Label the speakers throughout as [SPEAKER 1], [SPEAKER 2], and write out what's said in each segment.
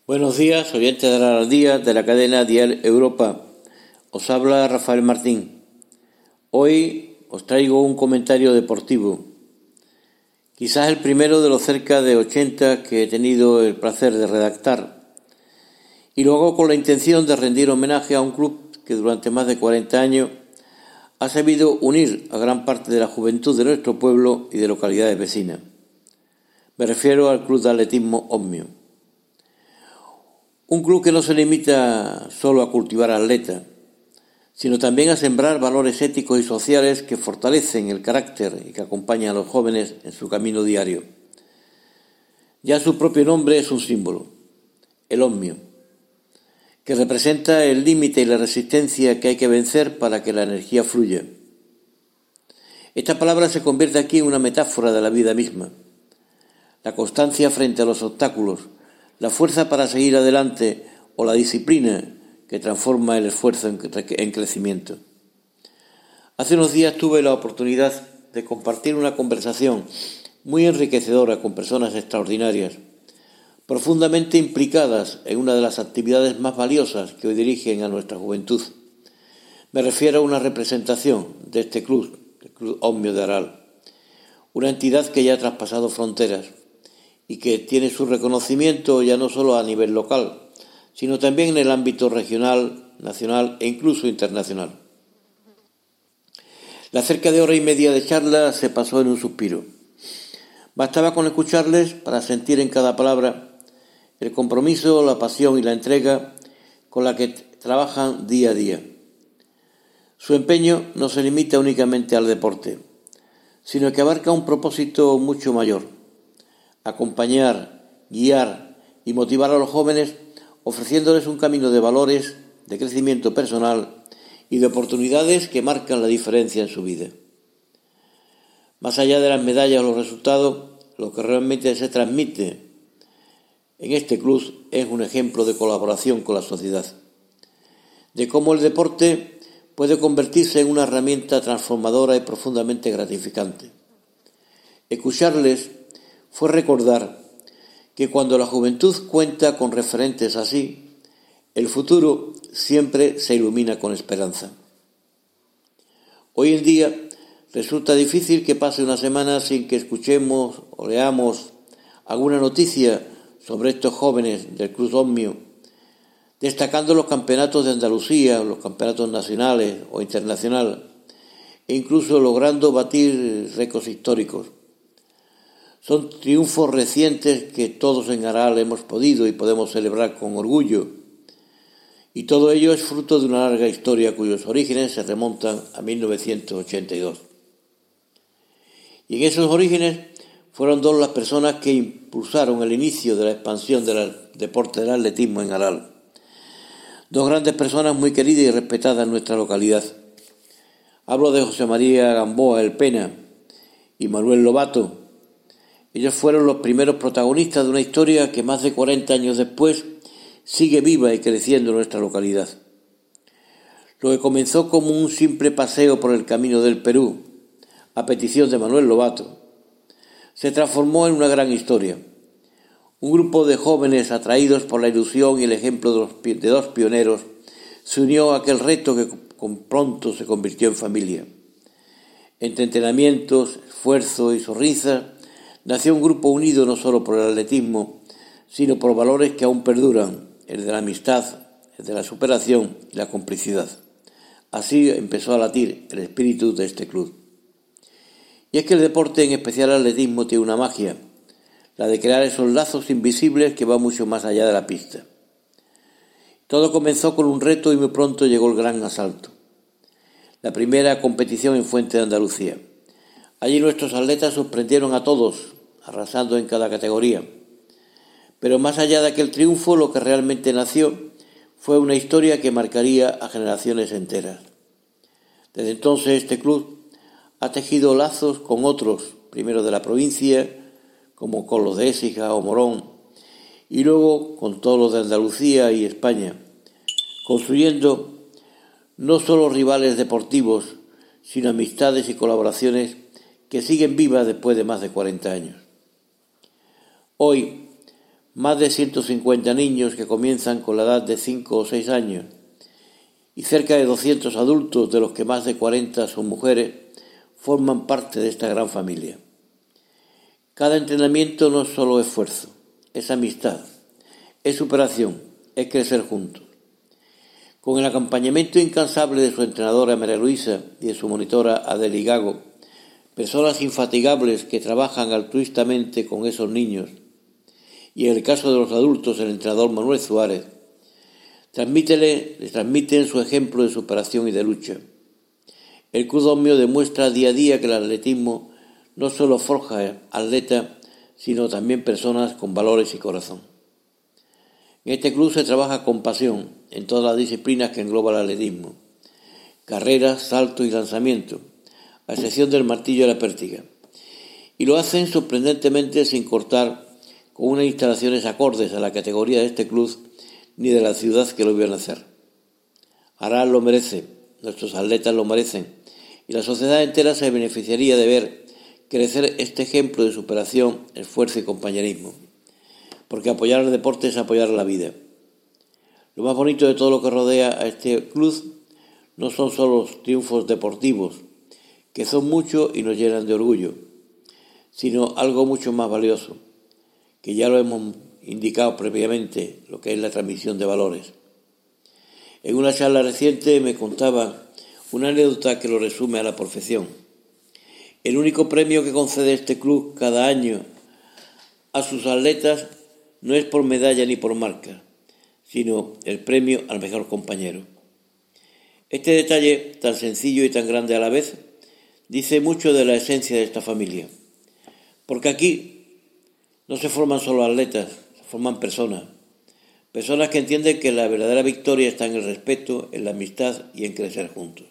[SPEAKER 1] Buenos días, oyentes de la Día de la cadena Dial Europa. Os habla Rafael Martín. Hoy os traigo un comentario deportivo. Quizás el primero de los cerca de 80 que he tenido el placer de redactar. Y lo hago con la intención de rendir homenaje a un club que durante más de 40 años ha sabido unir a gran parte de la juventud de nuestro pueblo y de localidades vecinas. Me refiero al Club de Atletismo Omnio. Un club que no se limita solo a cultivar atletas, sino también a sembrar valores éticos y sociales que fortalecen el carácter y que acompañan a los jóvenes en su camino diario. Ya su propio nombre es un símbolo, el Omnio, que representa el límite y la resistencia que hay que vencer para que la energía fluya. Esta palabra se convierte aquí en una metáfora de la vida misma. La constancia frente a los obstáculos, la fuerza para seguir adelante o la disciplina que transforma el esfuerzo en crecimiento. Hace unos días tuve la oportunidad de compartir una conversación muy enriquecedora con personas extraordinarias, profundamente implicadas en una de las actividades más valiosas que hoy dirigen a nuestra juventud. Me refiero a una representación de este club, el Club Omnio de Aral, una entidad que ya ha traspasado fronteras y que tiene su reconocimiento ya no solo a nivel local, sino también en el ámbito regional, nacional e incluso internacional. La cerca de hora y media de charla se pasó en un suspiro. Bastaba con escucharles para sentir en cada palabra el compromiso, la pasión y la entrega con la que trabajan día a día. Su empeño no se limita únicamente al deporte, sino que abarca un propósito mucho mayor: acompañar, guiar y motivar a los jóvenes, ofreciéndoles un camino de valores, de crecimiento personal y de oportunidades que marcan la diferencia en su vida. Más allá de las medallas o los resultados, lo que realmente se transmite en este club es un ejemplo de colaboración con la sociedad, de cómo el deporte puede convertirse en una herramienta transformadora y profundamente gratificante. Escucharles fue recordar que cuando la juventud cuenta con referentes así, el futuro siempre se ilumina con esperanza. Hoy en día resulta difícil que pase una semana sin que escuchemos o leamos alguna noticia sobre estos jóvenes del Club Omnio, destacando los campeonatos de Andalucía, los campeonatos nacionales o internacionales, e incluso logrando batir récords históricos. Son triunfos recientes que todos en Aral hemos podido y podemos celebrar con orgullo. Y todo ello es fruto de una larga historia cuyos orígenes se remontan a 1982. Y en esos orígenes fueron dos las personas que impulsaron el inicio de la expansión del deporte del atletismo en Aral. Dos grandes personas muy queridas y respetadas en nuestra localidad. Hablo de José María Gamboa El Pena y Manuel Lobato. Ellos fueron los primeros protagonistas de una historia que más de 40 años después sigue viva y creciendo en nuestra localidad. Lo que comenzó como un simple paseo por el camino del Perú, a petición de Manuel Lobato, se transformó en una gran historia. Un grupo de jóvenes atraídos por la ilusión y el ejemplo de dos pioneros se unió a aquel reto que pronto se convirtió en familia. Entre entrenamientos, esfuerzo y sonrisas, nació un grupo unido no solo por el atletismo, sino por valores que aún perduran, el de la amistad, el de la superación y la complicidad. Así empezó a latir el espíritu de este club. Y es que el deporte, en especial el atletismo, tiene una magia, la de crear esos lazos invisibles que van mucho más allá de la pista. Todo comenzó con un reto y muy pronto llegó el gran asalto. La primera competición en Fuente de Andalucía. Allí nuestros atletas sorprendieron a todos, arrasando en cada categoría. Pero más allá de aquel triunfo, lo que realmente nació fue una historia que marcaría a generaciones enteras. Desde entonces este club ha tejido lazos con otros, primero de la provincia, como con los de Écija o Morón, y luego con todos los de Andalucía y España, construyendo no solo rivales deportivos, sino amistades y colaboraciones que siguen vivas después de más de 40 años. Hoy, Más de 150 niños que comienzan con la edad de 5 o 6 años y cerca de 200 adultos, de los que más de 40 son mujeres, forman parte de esta gran familia. Cada entrenamiento no es solo esfuerzo, es amistad, es superación, es crecer juntos. Con el acompañamiento incansable de su entrenadora María Luisa y de su monitora Adeli Gago, personas infatigables que trabajan altruistamente con esos niños, y en el caso de los adultos el entrenador Manuel Suárez, les transmiten su ejemplo de superación y de lucha. El Club Omnio demuestra día a día que el atletismo no solo forja atletas, sino también personas con valores y corazón. En este club se trabaja con pasión en todas las disciplinas que engloba el atletismo: carreras, saltos y lanzamiento, a excepción del martillo y la pértiga. Y lo hacen sorprendentemente sin cortar, con unas instalaciones acordes a la categoría de este club ni de la ciudad que lo vio nacer. Aral lo merece, nuestros atletas lo merecen, y la sociedad entera se beneficiaría de ver crecer este ejemplo de superación, esfuerzo y compañerismo. Porque apoyar el deporte es apoyar la vida. Lo más bonito de todo lo que rodea a este club no son solo los triunfos deportivos, que son muchos y nos llenan de orgullo, sino algo mucho más valioso, que ya lo hemos indicado previamente, lo que es la transmisión de valores. En una charla reciente me contaba una anécdota que lo resume a la perfección. El único premio que concede este club cada año a sus atletas no es por medalla ni por marca, sino el premio al mejor compañero. Este detalle, tan sencillo y tan grande a la vez, dice mucho de la esencia de esta familia. Porque aquí no se forman solo atletas, se forman personas. Personas que entienden que la verdadera victoria está en el respeto, en la amistad y en crecer juntos.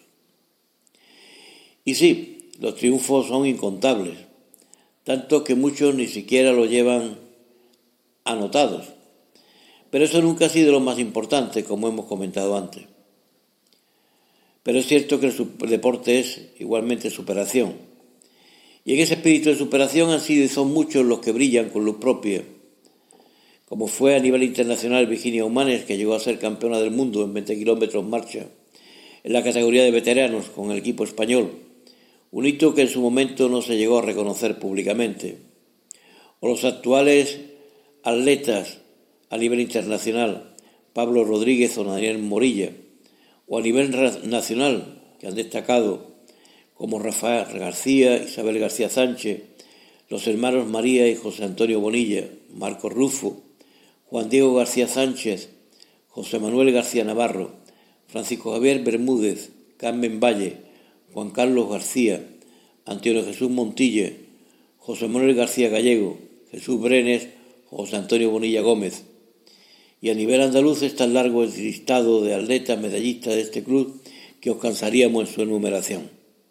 [SPEAKER 1] Y sí, los triunfos son incontables, tanto que muchos ni siquiera lo llevan anotados. Pero eso nunca ha sido lo más importante, como hemos comentado antes. Pero es cierto que el deporte es igualmente superación. Y en ese espíritu de superación han sido y son muchos los que brillan con luz propia, como fue a nivel internacional Virginia Humanes, que llegó a ser campeona del mundo en 20 kilómetros marcha, en la categoría de veteranos con el equipo español, un hito que en su momento no se llegó a reconocer públicamente. O los actuales atletas a nivel internacional, Pablo Rodríguez o Daniel Morilla, o a nivel nacional, que han destacado como Rafael García, Isabel García Sánchez, los hermanos María y José Antonio Bonilla, Marcos Rufo, Juan Diego García Sánchez, José Manuel García Navarro, Francisco Javier Bermúdez, Carmen Valle, Juan Carlos García, Antonio Jesús Montilla, José Manuel García Gallego, Jesús Brenes, José Antonio Bonilla Gómez. Y a nivel andaluz es tan largo el listado de atletas medallistas de este club que os cansaríamos en su enumeración.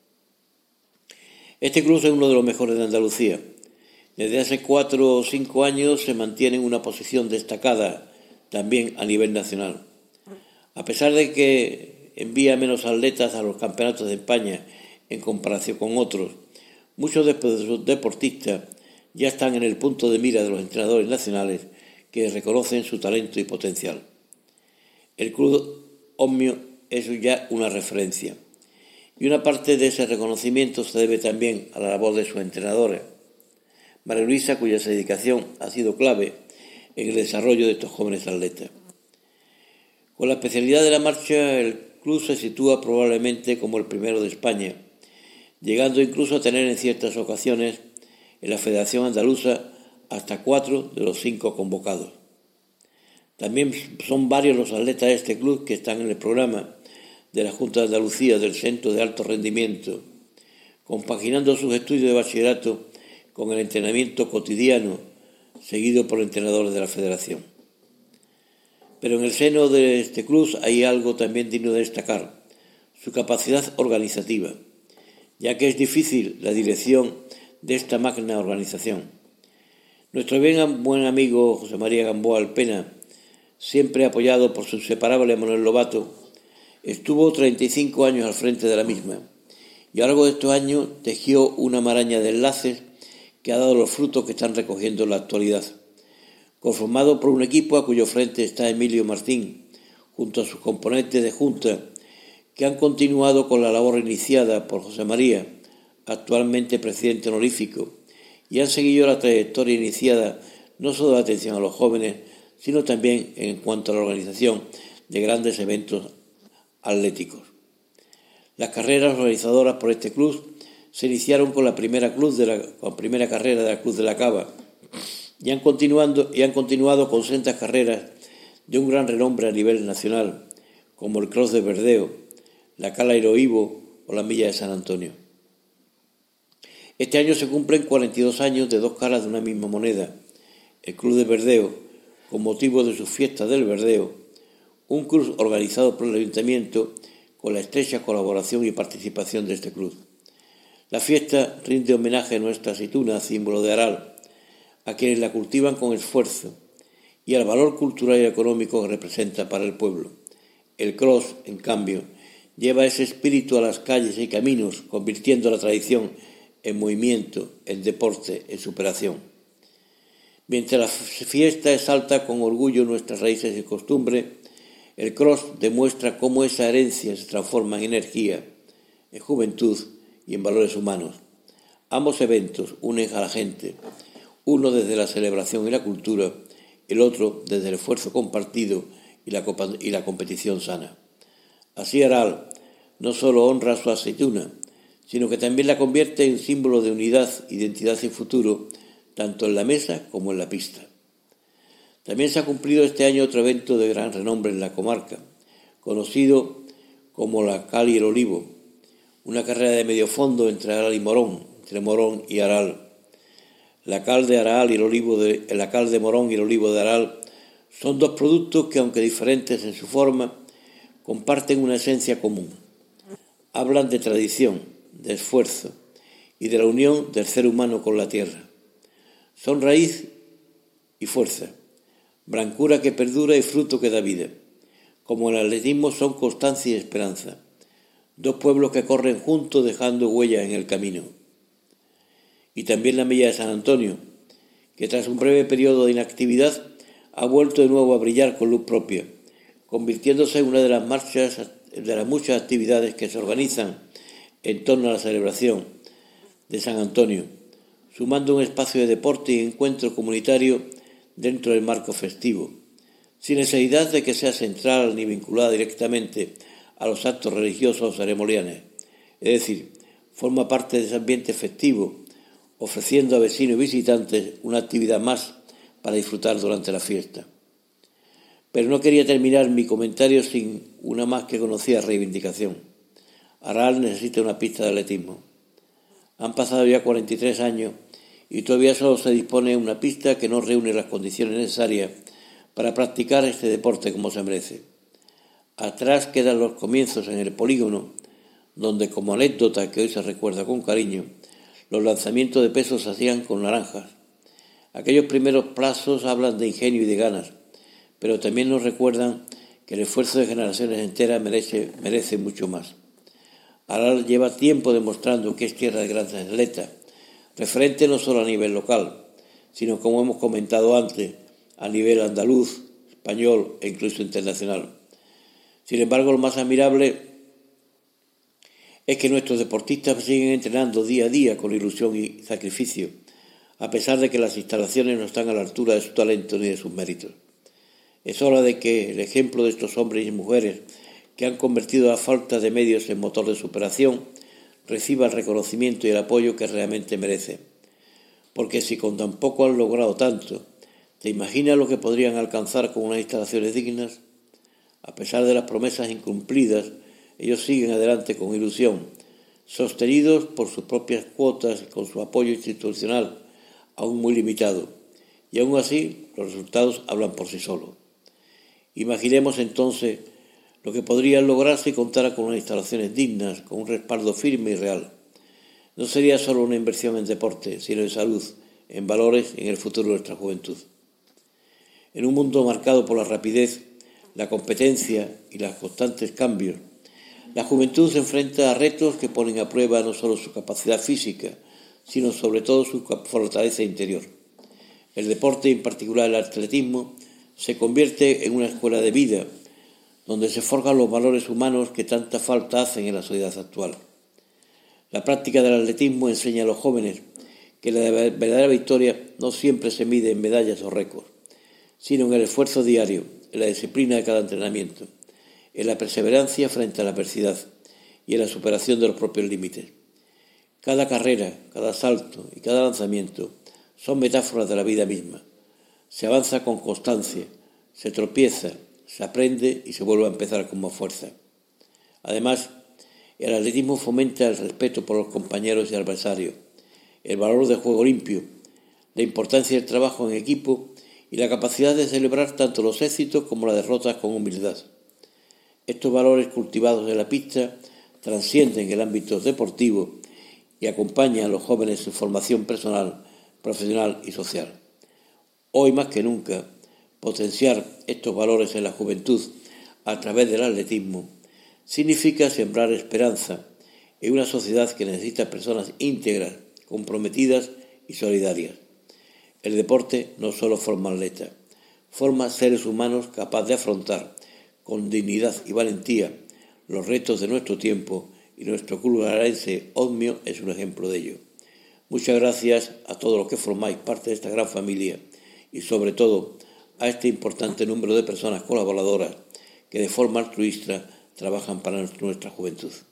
[SPEAKER 1] Este club es uno de los mejores de Andalucía. Desde hace 4 o 5 años se mantiene en una posición destacada también a nivel nacional. A pesar de que envía menos atletas a los campeonatos de España en comparación con otros, muchos deportistas ya están en el punto de mira de los entrenadores nacionales que reconocen su talento y potencial. El Club Omnio es ya una referencia. Y una parte de ese reconocimiento se debe también a la labor de sus entrenadores, María Luisa, cuya dedicación ha sido clave en el desarrollo de estos jóvenes atletas. Con la especialidad de la marcha, el club se sitúa probablemente como el primero de España, llegando incluso a tener en ciertas ocasiones en la Federación Andaluza hasta 4 de los 5 convocados. También son varios los atletas de este club que están en el programa de la Junta de Andalucía del Centro de Alto Rendimiento, compaginando sus estudios de bachillerato con el entrenamiento cotidiano seguido por entrenadores de la Federación. Pero en el seno de este club hay algo también digno de destacar: su capacidad organizativa, ya que es difícil la dirección de esta magna organización. Nuestro buen amigo José María Gamboa Alpena, siempre apoyado por su inseparable Manuel Lobato, estuvo 35 años al frente de la misma y a lo largo de estos años tejió una maraña de enlaces que ha dado los frutos que están recogiendo en la actualidad, conformado por un equipo a cuyo frente está Emilio Martín, junto a sus componentes de junta, que han continuado con la labor iniciada por José María, actualmente presidente honorífico, y han seguido la trayectoria iniciada no solo de atención a los jóvenes, sino también en cuanto a la organización de grandes eventos atléticos. Las carreras organizadoras por este club se iniciaron con la primera carrera de la Cruz de la Cava y han continuado con sendas carreras de un gran renombre a nivel nacional, como el Cross de Verdeo, la Cala Iroibo o la Milla de San Antonio. Este año se cumplen 42 años de dos caras de una misma moneda. El Club de Verdeo, con motivo de sus fiestas del Verdeo, un club organizado por el Ayuntamiento con la estrecha colaboración y participación de este club. La fiesta rinde homenaje a nuestra aceituna, símbolo de Aral, a quienes la cultivan con esfuerzo, y al valor cultural y económico que representa para el pueblo. El cross, en cambio, lleva ese espíritu a las calles y caminos, convirtiendo la tradición en movimiento, en deporte, en superación. Mientras la fiesta exalta con orgullo nuestras raíces y costumbres, el cross demuestra cómo esa herencia se transforma en energía, en juventud y en valores humanos. Ambos eventos unen a la gente, uno desde la celebración y la cultura, el otro desde el esfuerzo compartido y la competición sana. Así Aral no solo honra su aceituna, sino que también la convierte en símbolo de unidad, identidad y futuro, tanto en la mesa como en la pista. También se ha cumplido este año otro evento de gran renombre en la comarca, conocido como la Cal y el Olivo, una carrera de medio fondo entre Aral y Morón, entre Morón y Aral. La cal de Morón y el olivo de Aral son dos productos que, aunque diferentes en su forma, comparten una esencia común. Hablan de tradición, de esfuerzo y de la unión del ser humano con la tierra. Son raíz y fuerza, blancura que perdura y fruto que da vida. Como el atletismo son constancia y esperanza. Dos pueblos que corren juntos dejando huella en el camino. Y también la Milla de San Antonio, que tras un breve periodo de inactividad ha vuelto de nuevo a brillar con luz propia, convirtiéndose en una de las muchas actividades que se organizan en torno a la celebración de San Antonio, sumando un espacio de deporte y encuentro comunitario dentro del marco festivo, sin necesidad de que sea central ni vinculada directamente a los actos religiosos o ceremoniales. Es decir, forma parte de ese ambiente festivo, ofreciendo a vecinos y visitantes una actividad más para disfrutar durante la fiesta. Pero no quería terminar mi comentario sin una más que conocida reivindicación. Aral necesita una pista de atletismo. Han pasado ya 43 años y todavía solo se dispone de una pista que no reúne las condiciones necesarias para practicar este deporte como se merece. Atrás quedan los comienzos en el polígono, donde, como anécdota que hoy se recuerda con cariño, los lanzamientos de pesos se hacían con naranjas. Aquellos primeros plazos hablan de ingenio y de ganas, pero también nos recuerdan que el esfuerzo de generaciones enteras merece mucho más. Aral lleva tiempo demostrando que es tierra de grandes atletas, referente no solo a nivel local, sino, como hemos comentado antes, a nivel andaluz, español e incluso internacional. Sin embargo, lo más admirable es que nuestros deportistas siguen entrenando día a día con ilusión y sacrificio, a pesar de que las instalaciones no están a la altura de su talento ni de sus méritos. Es hora de que el ejemplo de estos hombres y mujeres que han convertido la falta de medios en motor de superación reciba el reconocimiento y el apoyo que realmente merece. Porque si con tan poco han logrado tanto, ¿te imaginas lo que podrían alcanzar con unas instalaciones dignas? A pesar de las promesas incumplidas, ellos siguen adelante con ilusión, sostenidos por sus propias cuotas y con su apoyo institucional, aún muy limitado. Y aún así, los resultados hablan por sí solos. Imaginemos entonces lo que podría lograr si contara con unas instalaciones dignas, con un respaldo firme y real. No sería solo una inversión en deporte, sino en salud, en valores y en el futuro de nuestra juventud. En un mundo marcado por la rapidez, la competencia y los constantes cambios, la juventud se enfrenta a retos que ponen a prueba no solo su capacidad física, sino sobre todo su fortaleza interior. El deporte, en particular el atletismo, se convierte en una escuela de vida, donde se forjan los valores humanos que tanta falta hacen en la sociedad actual. La práctica del atletismo enseña a los jóvenes que la verdadera victoria no siempre se mide en medallas o récords, sino en el esfuerzo diario, en la disciplina de cada entrenamiento, en la perseverancia frente a la adversidad y en la superación de los propios límites. Cada carrera, cada salto y cada lanzamiento son metáforas de la vida misma. Se avanza con constancia, se tropieza, se aprende y se vuelve a empezar con más fuerza. Además, el atletismo fomenta el respeto por los compañeros y adversarios, el valor del juego limpio, la importancia del trabajo en equipo y la capacidad de celebrar tanto los éxitos como las derrotas con humildad. Estos valores cultivados en la pista trascienden el ámbito deportivo y acompañan a los jóvenes en su formación personal, profesional y social. Hoy más que nunca, potenciar estos valores en la juventud a través del atletismo significa sembrar esperanza en una sociedad que necesita personas íntegras, comprometidas y solidarias. El deporte no solo forma atletas, forma seres humanos capaces de afrontar con dignidad y valentía los retos de nuestro tiempo, y nuestro club alarense Ómnio es un ejemplo de ello. Muchas gracias a todos los que formáis parte de esta gran familia y sobre todo a este importante número de personas colaboradoras que de forma altruista trabajan para nuestra juventud.